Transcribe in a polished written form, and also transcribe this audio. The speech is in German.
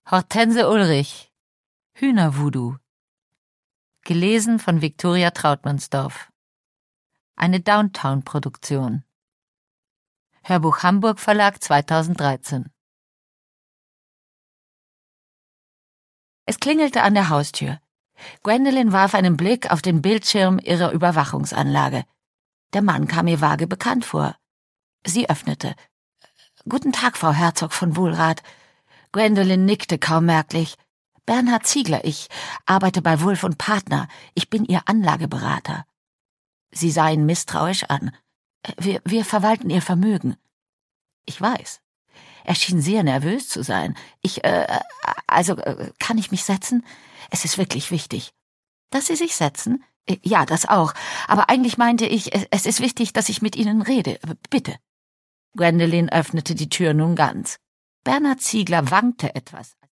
Hortense Ulrich, Hühnervoodoo. Gelesen von Viktoria Trautmannsdorf. Eine Downtown-Produktion. Hörbuch Hamburg Verlag 2013. Es klingelte an der Haustür. Gwendolyn warf einen Blick auf den Bildschirm ihrer Überwachungsanlage. Der Mann kam ihr vage bekannt vor. Sie öffnete. »Guten Tag, Frau Herzog von Wohlrath.« Gwendolyn nickte kaum merklich. »Bernhard Ziegler, ich arbeite bei Wulff & Partner. Ich bin Ihr Anlageberater.« Sie sah ihn misstrauisch an. Wir verwalten Ihr Vermögen.« »Ich weiß.« Er schien sehr nervös zu sein. Kann ich mich setzen? Es ist wirklich wichtig.« »Dass Sie sich setzen? Ja, das auch. Aber eigentlich meinte ich, es ist wichtig, dass ich mit Ihnen rede. Bitte.« Gwendolyn öffnete die Tür nun ganz. Bernhard Ziegler wankte etwas.